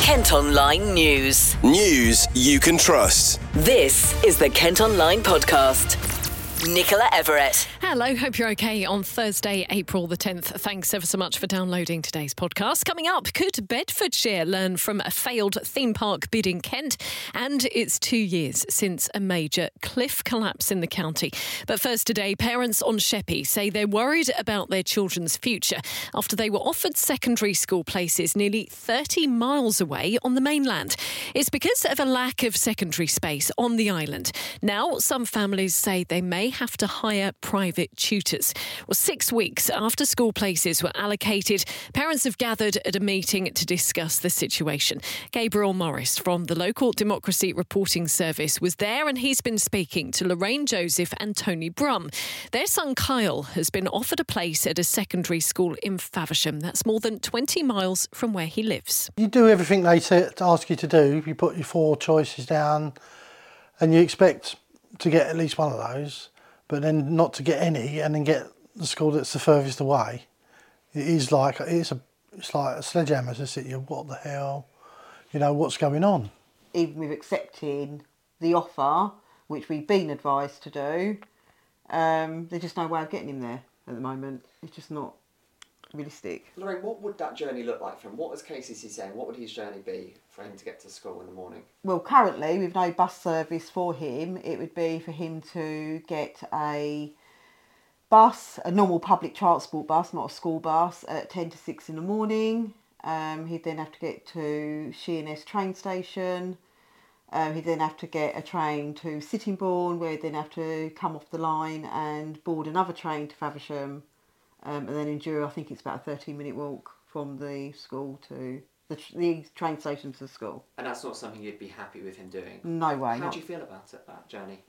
Kent Online News. News you can trust. This is the Kent Online Podcast. Nicola Everett. Hello, hope you're okay on Thursday, April the 10th. Thanks ever so much for downloading today's podcast. Coming up, could Bedfordshire learn from a failed theme park bid in Kent? And it's 2 years since a major cliff collapse in the county. But first today, parents on Sheppey say they're worried about their children's future after they were offered secondary school places nearly 30 miles away on the mainland. It's because of a lack of secondary space on the island. Now, some families say they may have to hire private tutors. Well, 6 weeks after school places were allocated, parents have gathered at a meeting to discuss the situation. Gabriel Morris from the local Democracy Reporting Service was there, and he's been speaking to Lorraine Joseph and Tony Brum. Their son Kyle has been offered a place at a secondary school in Faversham. That's more than 20 miles from where he lives. You do everything they ask you to do. You put your 4 choices down and you expect to get at least one of those, but then not to get any and then get the school that's the furthest away. It's like a sledgehammer to sit here. What the hell? You know, what's going on? Even with accepting the offer, which we've been advised to do, there's just no way of getting him there at the moment. It's just not realistic. Lorraine, what would that journey look like from? What was Casey saying? What would his journey be for him to get to school in the morning? Well, currently, with no bus service for him, it would be for him to get a bus, a normal public transport bus, not a school bus, at 10 to 6 in the morning. He'd then have to get to Sheerness train station. He'd then have to get a train to Sittingbourne, where he'd then have to come off the line and board another train to Faversham. And then endure, I think it's about a 13-minute walk from the school to the train station to the school. And that's not something you'd be happy with him doing? No way. How do you feel about it, that journey?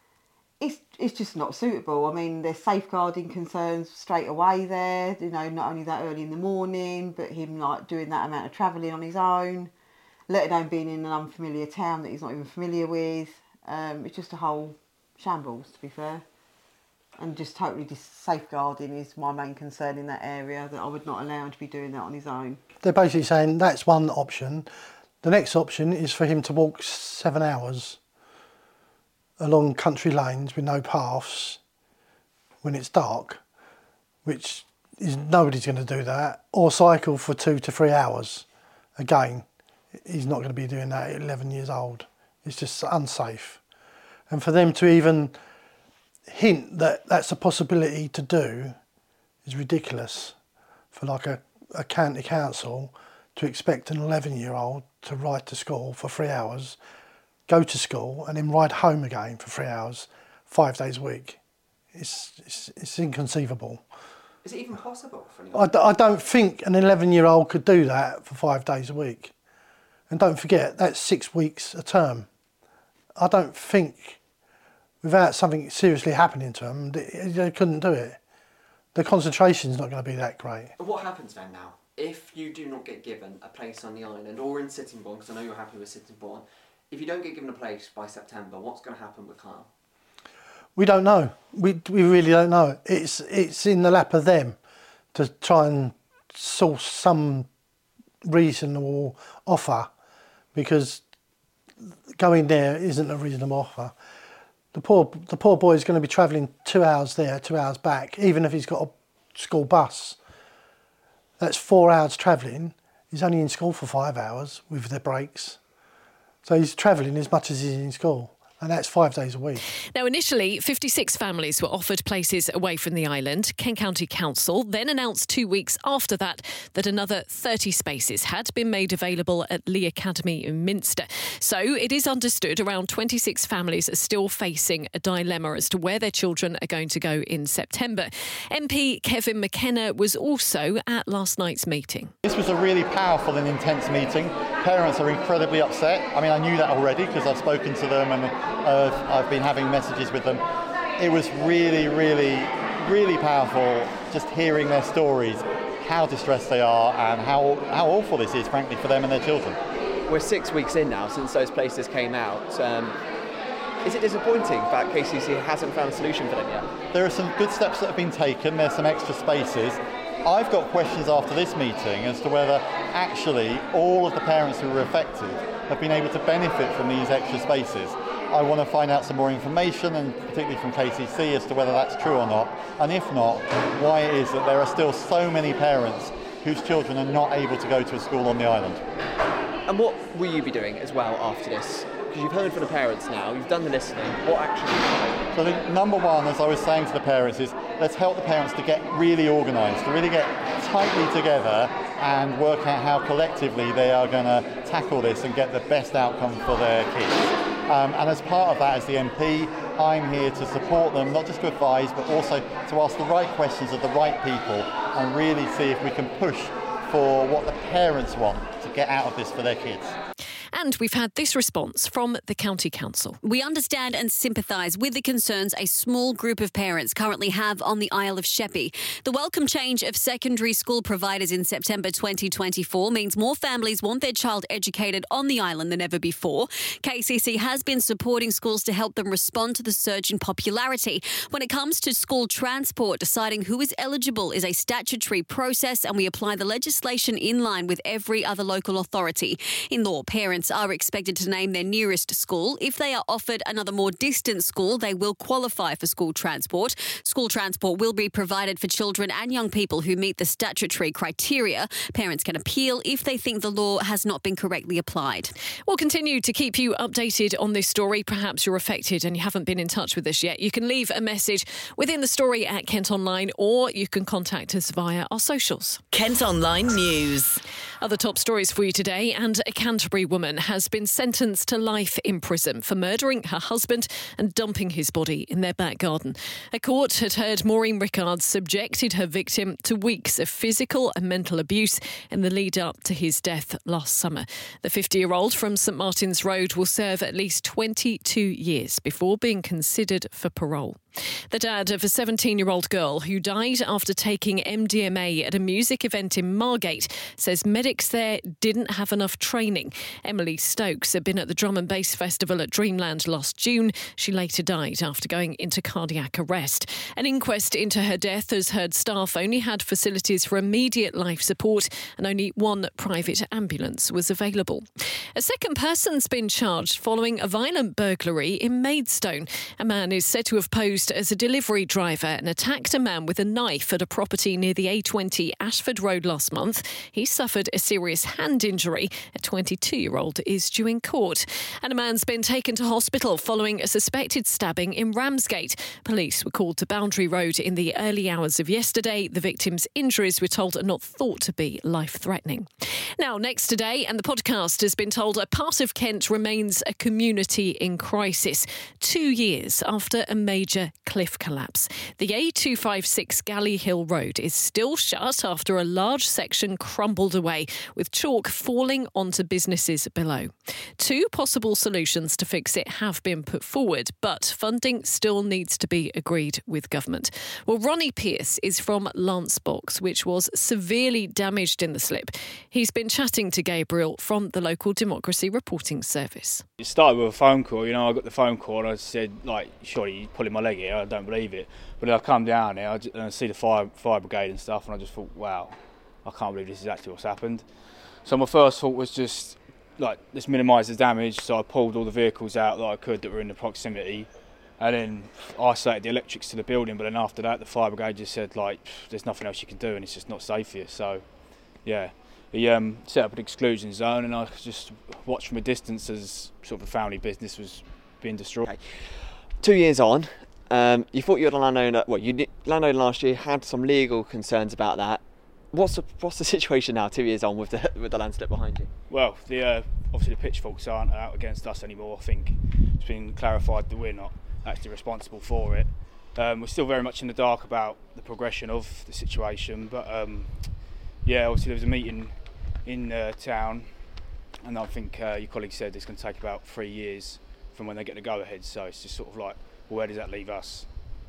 It's just not suitable. I mean, there's safeguarding concerns straight away there. You know, not only that early in the morning, but him like doing that amount of travelling on his own, let alone being in an unfamiliar town that he's not even familiar with. It's just a whole shambles, to be fair. And just totally safeguarding is my main concern in that area, that I would not allow him to be doing that on his own. They're basically saying that's one option. The next option is for him to walk 7 hours along country lanes with no paths when it's dark, which is nobody's going to do that, or cycle for 2 to 3 hours. Again, he's not going to be doing that at 11 years old. It's just unsafe. And for them to even hint that that's a possibility to do is ridiculous for like a county council to expect an 11-year-old to ride to school for 3 hours, go to school and then ride home again for 3 hours, 5 days a week. It's inconceivable. Is it even possible for anyone? I don't think an 11-year-old could do that for 5 days a week. And don't forget, that's 6 weeks a term. I don't think, without something seriously happening to them, they couldn't do it. The concentration's not going to be that great. What happens then now? If you do not get given a place on the island or in Sittingbourne, because I know you're happy with Sittingbourne, if you don't get given a place by September, what's going to happen with Kyle? We don't know. We really don't know. It's in the lap of them to try and source some reasonable offer, because going there isn't a reasonable offer. The poor boy is going to be travelling 2 hours there, 2 hours back, even if he's got a school bus. That's 4 hours travelling. He's only in school for 5 hours with their breaks. So he's travelling as much as he's in school. And that's 5 days a week. Now, initially, 56 families were offered places away from the island. Kent County Council then announced 2 weeks after that another 30 spaces had been made available at Lee Academy in Minster. So it is understood around 26 families are still facing a dilemma as to where their children are going to go in September. MP Kevin McKenna was also at last night's meeting. This was a really powerful and intense meeting. Parents are incredibly upset. I mean, I knew that already because I've spoken to them and I've been having messages with them. It was really, really, really powerful just hearing their stories, how distressed they are and how awful this is, frankly, for them and their children. We're 6 weeks in now since those places came out. Is it disappointing that KCC hasn't found a solution for them yet? There are some good steps that have been taken. There's some extra spaces. I've got questions after this meeting as to whether actually all of the parents who were affected have been able to benefit from these extra spaces. I want to find out some more information, and particularly from KCC, as to whether that's true or not, and if not, why it is that there are still so many parents whose children are not able to go to a school on the island. And what will you be doing as well after this? Because you've heard from the parents now, you've done the listening, what action will you take? So I think number one, as I was saying to the parents, is let's help the parents to get really organised, to really get tightly together and work out how collectively they are going to tackle this and get the best outcome for their kids. And as part of that, as the MP, I'm here to support them, not just to advise, but also to ask the right questions of the right people and really see if we can push for what the parents want to get out of this for their kids. And we've had this response from the County Council. We understand and sympathise with the concerns a small group of parents currently have on the Isle of Sheppey. The welcome change of secondary school providers in September 2024 means more families want their child educated on the island than ever before. KCC has been supporting schools to help them respond to the surge in popularity. When it comes to school transport, deciding who is eligible is a statutory process, and we apply the legislation in line with every other local authority. In law, parents are expected to name their nearest school. If they are offered another more distant school, they will qualify for school transport. School transport will be provided for children and young people who meet the statutory criteria. Parents can appeal if they think the law has not been correctly applied. We'll continue to keep you updated on this story. Perhaps you're affected and you haven't been in touch with us yet. You can leave a message within the story at Kent Online, or you can contact us via our socials. Kent Online News. Other top stories for you today, and a Canterbury woman has been sentenced to life in prison for murdering her husband and dumping his body in their back garden. A court had heard Maureen Rickards subjected her victim to weeks of physical and mental abuse in the lead up to his death last summer. The 50-year-old from St Martin's Road will serve at least 22 years before being considered for parole. The dad of a 17-year-old girl who died after taking MDMA at a music event in Margate says medics there didn't have enough training. Emily Stokes had been at the Drum and Bass Festival at Dreamland last June. She later died after going into cardiac arrest. An inquest into her death has heard staff only had facilities for immediate life support and only one private ambulance was available. A second person's been charged following a violent burglary in Maidstone. A man is said to have posed as a delivery driver and attacked a man with a knife at a property near the A20 Ashford Road last month. He suffered a serious hand injury. A 22-year-old is due in court. And a man's been taken to hospital following a suspected stabbing in Ramsgate. Police were called to Boundary Road in the early hours of yesterday. The victim's injuries were told are not thought to be life-threatening. Now, next today, and the podcast has been told a part of Kent remains a community in crisis 2 years after a major cliff collapse. The A256 Galley Hill Road is still shut after a large section crumbled away, with chalk falling onto businesses below. 2 possible solutions to fix it have been put forward, but funding still needs to be agreed with government. Well, Ronnie Pearce is from Lancebox, which was severely damaged in the slip. He's been chatting to Gabriel from the local Democracy Reporting Service. It started with a phone call. I got the phone call and I said, surely you're pulling my leg here, I don't believe it. But then I come down there and I see the fire brigade and stuff, and I just thought, wow, I can't believe this is actually what's happened. So my first thought was just, let's minimise the damage. So I pulled all the vehicles out that I could that were in the proximity, and then isolated the electrics to the building. But then after that, the fire brigade just said, there's nothing else you can do and it's just not safe here. So, yeah. He set up an exclusion zone, and I just watched from a distance as sort of a family business was being destroyed. Okay. 2 years on, you thought you had a landowner. Well, landowner last year had some legal concerns about that. What's the situation now, 2 years on, with the landslip behind you? Well, obviously the pitchforks aren't out against us anymore. I think it's been clarified that we're not actually responsible for it. We're still very much in the dark about the progression of the situation, but obviously there was a meeting in town, and I think your colleague said it's going to take about 3 years from when they get the go-ahead, so it's just sort of where does that leave us?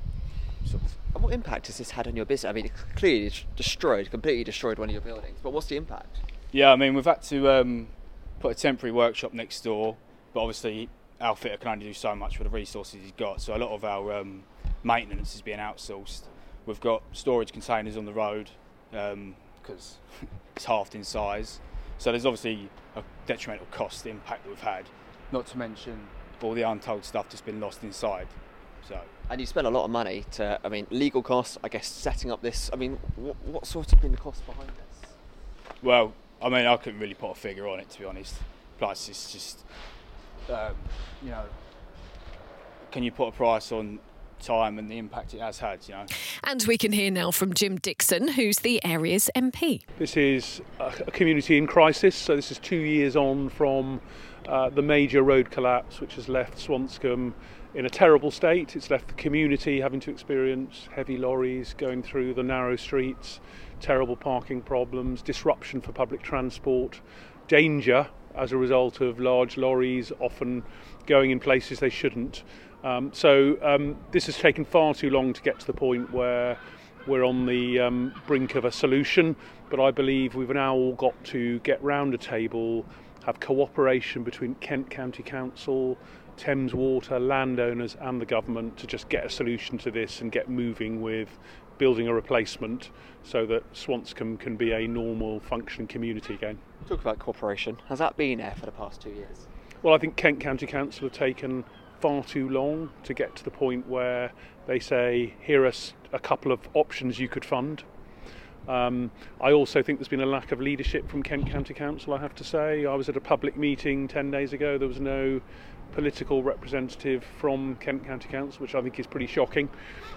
And what impact has this had on your business? I mean, it clearly completely destroyed one of your buildings, but what's the impact? Yeah, I mean, we've had to put a temporary workshop next door, but obviously our fitter can only do so much with the resources he's got, so a lot of our maintenance is being outsourced. We've got storage containers on the road, because it's halved in size, So there's obviously a detrimental cost impact that we've had, not to mention all the untold stuff that's been lost inside. So. And you spent a lot of money to, I mean, legal costs, I guess, setting up this. I mean, what sort of been the cost behind this? Well, I mean, I couldn't really put a figure on it, to be honest. Plus, it's just, you know, can you put a price on time and the impact it has had, you know? And we can hear now from Jim Dixon, who's the area's MP. This is a community in crisis, so this is 2 years on from the major road collapse, which has left Swanscombe in a terrible state. It's left the community having to experience heavy lorries going through the narrow streets, terrible parking problems, disruption for public transport, danger as a result of large lorries often going in places they shouldn't. So this has taken far too long to get to the point where we're on the brink of a solution, but I believe we've now all got to get round a table, have cooperation between Kent County Council, Thames Water, landowners and the government to just get a solution to this and get moving with building a replacement so that Swanscombe can be a normal functioning community again. Talk about cooperation. Has that been there for the past 2 years? Well, I think Kent County Council have taken far too long to get to the point where they say, here are a couple of options you could fund. I also think there's been a lack of leadership from Kent County Council, I have to say. I was at a public meeting 10 days ago. There was no political representative from Kent County Council, which I think is pretty shocking.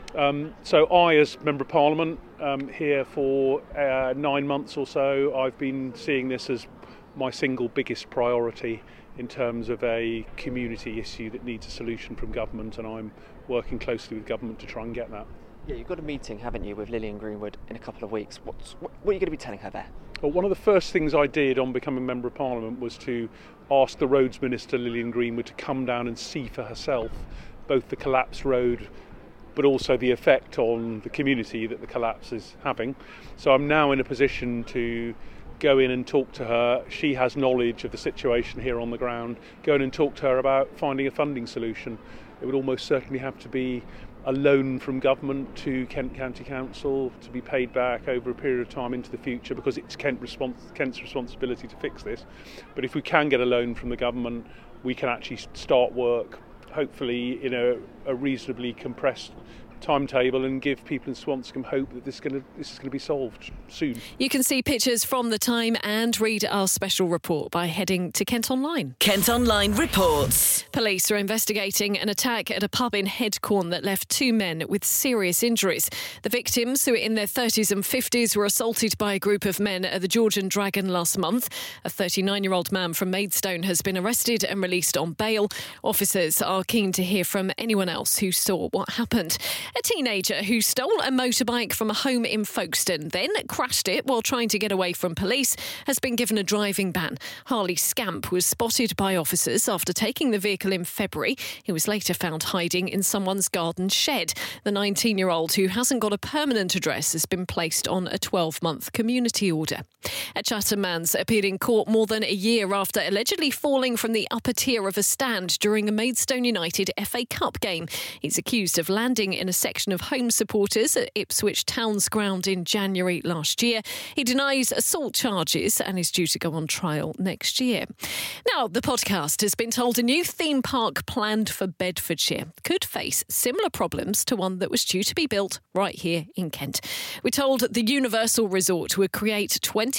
So I, as Member of Parliament, here for 9 months or so, I've been seeing this as my single biggest priority in terms of a community issue that needs a solution from government, and I'm working closely with government to try and get that. Yeah, you've got a meeting, haven't you, with Lilian Greenwood in a couple of weeks. What are you going to be telling her there? Well, one of the first things I did on becoming Member of Parliament was to ask the Roads Minister, Lilian Greenwood, to come down and see for herself both the collapsed road but also the effect on the community that the collapse is having. So I'm now in a position to go in and talk to her. She has knowledge of the situation here on the ground. Go in and talk to her about finding a funding solution. It would almost certainly have to be a loan from government to Kent County Council to be paid back over a period of time into the future, because it's Kent's responsibility to fix this. But if we can get a loan from the government, we can actually start work, hopefully in a reasonably compressed timetable, and give people in Swanscombe hope that this is going to be solved soon. You can see pictures from the time and read our special report by heading to Kent Online. Kent Online reports. Police are investigating an attack at a pub in Headcorn that left 2 men with serious injuries. The victims, who are in their 30s and 50s, were assaulted by a group of men at the George and Dragon last month. A 39-year-old man from Maidstone has been arrested and released on bail. Officers are keen to hear from anyone else who saw what happened. A teenager who stole a motorbike from a home in Folkestone, then crashed it while trying to get away from police, has been given a driving ban. Harley Scamp was spotted by officers after taking the vehicle in February. He was later found hiding in someone's garden shed. The 19-year-old, who hasn't got a permanent address, has been placed on a 12-month community order. A Chatham man's appeared in court more than a year after allegedly falling from the upper tier of a stand during a Maidstone United FA Cup game. He's accused of landing in a section of home supporters at Ipswich Town's ground in January last year. He denies assault charges and is due to go on trial next year. Now, the podcast has been told a new theme park planned for Bedfordshire could face similar problems to one that was due to be built right here in Kent. We're told the Universal Resort would create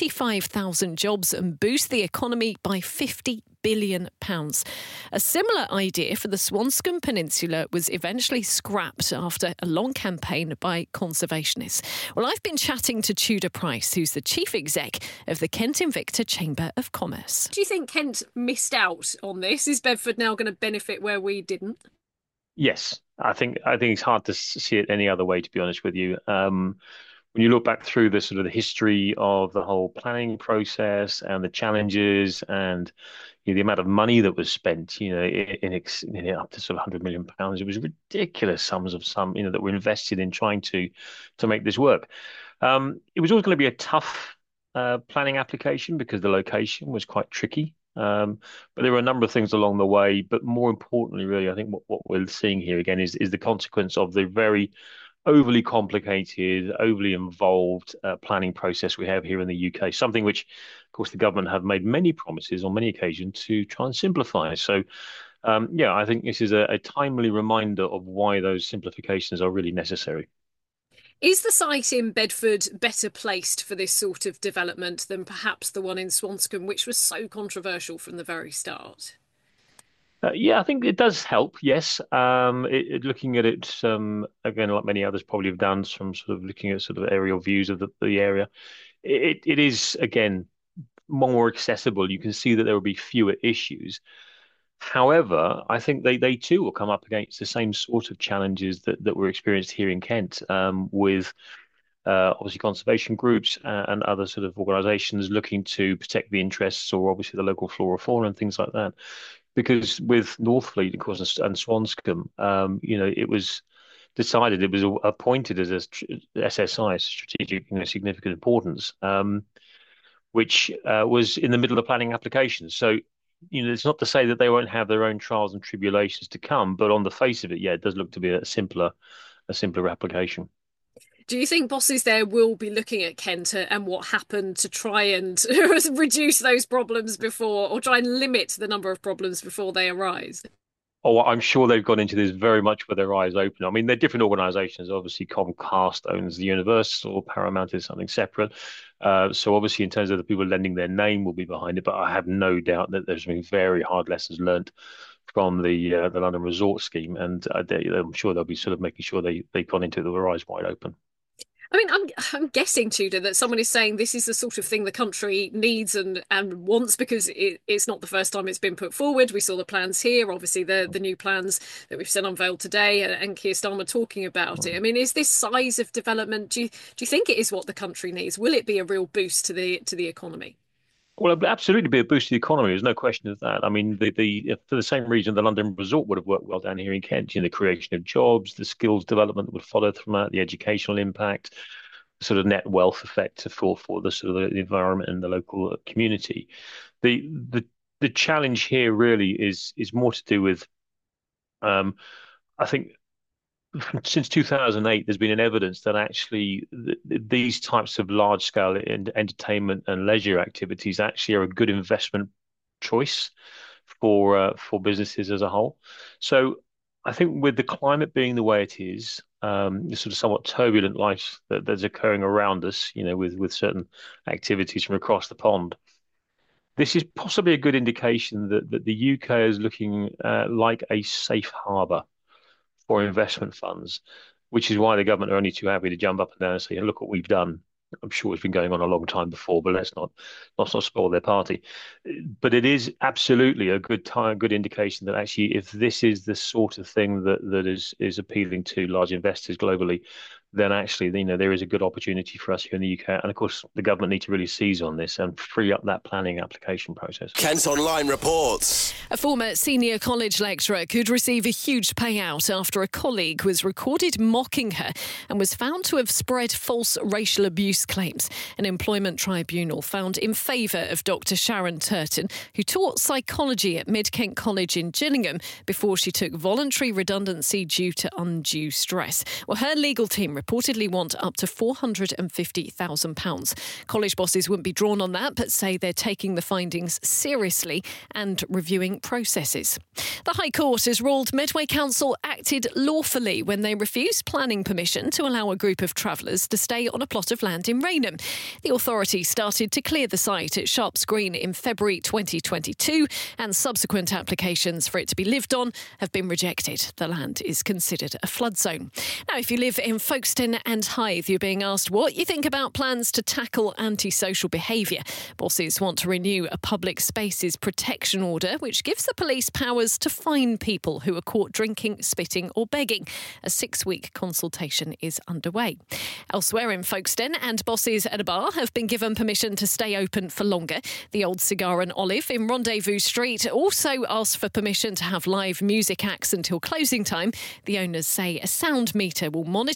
25,000 jobs and boost the economy by £50 billion. A similar idea for the Swanscombe Peninsula was eventually scrapped after a long campaign by conservationists. Well, I've been chatting to Tudor Price, who's the chief exec of the Kent Invicta Chamber of Commerce. Do you think Kent missed out on this? Is Bedford now going to benefit where we didn't? Yes, I think it's hard to see it any other way, to be honest with you. When you look back through the sort of the history of the whole planning process and the challenges and the amount of money that was spent, in up to sort of £100 million, it was ridiculous sums of that were invested in trying to make this work. It was always going to be a tough planning application because the location was quite tricky. But there were a number of things along the way. But more importantly, really, I think what we're seeing here again is the consequence of the very overly complicated, overly involved planning process we have here in the UK, something which, of course, the government have made many promises on many occasions to try and simplify. So, I think this is a timely reminder of why those simplifications are really necessary. Is the site in Bedford better placed for this sort of development than perhaps the one in Swanscombe, which was so controversial from the very start? I think it does help. Yes, looking at it again, like many others probably have done, from sort of looking at sort of aerial views of the area, it is again more accessible. You can see that there will be fewer issues. However, I think they too will come up against the same sort of challenges that were experienced here in Kent, with obviously conservation groups and other sort of organisations looking to protect the interests, or obviously the local flora, fauna, and things like that. Because with Northfleet, of course, and Swanscombe, it was decided, it was appointed as a SSI, strategic, significant importance, which was in the middle of planning applications. So, it's not to say that they won't have their own trials and tribulations to come, but on the face of it, it does look to be a simpler application. Do you think bosses there will be looking at Kent and what happened to try and reduce those problems before, or try and limit the number of problems before they arise? Oh, I'm sure they've gone into this very much with their eyes open. I mean, they're different organisations. Obviously, Comcast owns the Universal, Paramount is something separate. So obviously, in terms of the people lending their name will be behind it. But I have no doubt that there's been very hard lessons learnt from the London Resort scheme, and I'm sure they'll be sort of making sure they've gone into it with their eyes wide open. I mean, I'm guessing, Tudor, that someone is saying this is the sort of thing the country needs and wants, because it's not the first time it's been put forward. We saw the plans here, obviously the new plans that we've seen unveiled today, and Keir Starmer talking about it. I mean, is this size of development, do you think it is what the country needs? Will it be a real boost to the economy? Well, it'll absolutely be a boost to the economy. There's no question of that. I mean, for the same reason, the London Resort would have worked well down here in Kent. The creation of jobs, the skills development that would follow from that, the educational impact, the sort of net wealth effect for the sort of the environment and the local community. The challenge here really is more to do with, I think, since 2008, there's been an evidence that actually these types of large-scale entertainment and leisure activities actually are a good investment choice for businesses as a whole. So I think with the climate being the way it is, the sort of somewhat turbulent life that's occurring around us, with certain activities from across the pond, this is possibly a good indication that the UK is looking like a safe harbour for investment funds, which is why the government are only too happy to jump up and down and say, look what we've done. I'm sure it's been going on a long time before, but let's not spoil their party. But it is absolutely a good indication that actually, if this is the sort of thing that is appealing to large investors globally, then actually, there is a good opportunity for us here in the UK. And of course, the government need to really seize on this and free up that planning application process. Kent Online reports. A former senior college lecturer could receive a huge payout after a colleague was recorded mocking her and was found to have spread false racial abuse claims. An employment tribunal found in favour of Dr. Sharon Turton, who taught psychology at Mid Kent College in Gillingham before she took voluntary redundancy due to undue stress. Well, her legal team reportedly want up to £450,000. College bosses wouldn't be drawn on that, but say they're taking the findings seriously and reviewing processes. The High Court has ruled Medway Council acted lawfully when they refused planning permission to allow a group of travellers to stay on a plot of land in Rainham. The authority started to clear the site at Sharps Green in February 2022, and subsequent applications for it to be lived on have been rejected. The land is considered a flood zone. Now, if you live in Folkestone and Hythe, you're being asked what you think about plans to tackle antisocial behaviour. Bosses want to renew a public spaces protection order, which gives the police powers to fine people who are caught drinking, spitting or begging. A 6-week consultation is underway. Elsewhere in Folkestone, and bosses at a bar have been given permission to stay open for longer. The Old Cigar and Olive in Rendezvous Street also asked for permission to have live music acts until closing time. The owners say a sound meter will monitor noise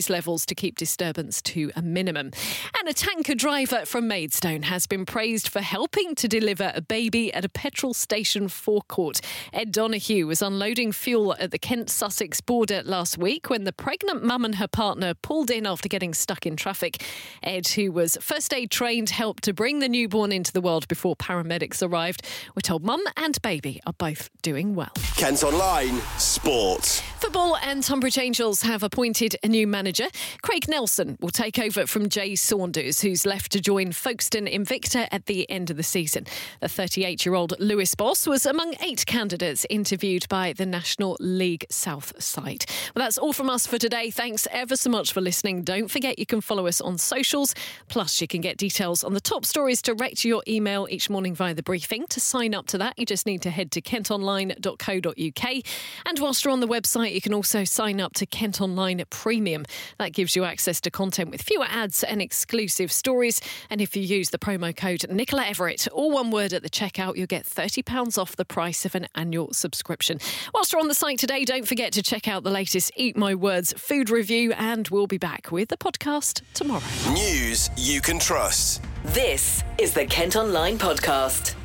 noise levels to keep disturbance to a minimum. And a tanker driver from Maidstone has been praised for helping to deliver a baby at a petrol station forecourt. Ed Donoghue was unloading fuel at the Kent-Sussex border last week when the pregnant mum and her partner pulled in after getting stuck in traffic. Ed, who was first aid trained, helped to bring the newborn into the world before paramedics arrived. We're told mum and baby are both doing well. Kent Online Sport. Football and Tunbridge Angels have appointed a new manager. Craig Nelson will take over from Jay Saunders, who's left to join Folkestone Invicta at the end of the season. The 38-year-old Lewis Boss was among 8 candidates interviewed by the National League South side. Well, that's all from us for today. Thanks ever so much for listening. Don't forget you can follow us on socials. Plus, you can get details on the top stories direct to your email each morning via the briefing. To sign up to that, you just need to head to kentonline.co.uk. And whilst you're on the website, you can also sign up to Kent Online Premium. That gives you access to content with fewer ads and exclusive stories. And if you use the promo code Nicola Everett, all one word at the checkout, you'll get £30 off the price of an annual subscription. Whilst you're on the site today, don't forget to check out the latest Eat My Words food review, and we'll be back with the podcast tomorrow. News you can trust. This is the Kent Online Podcast.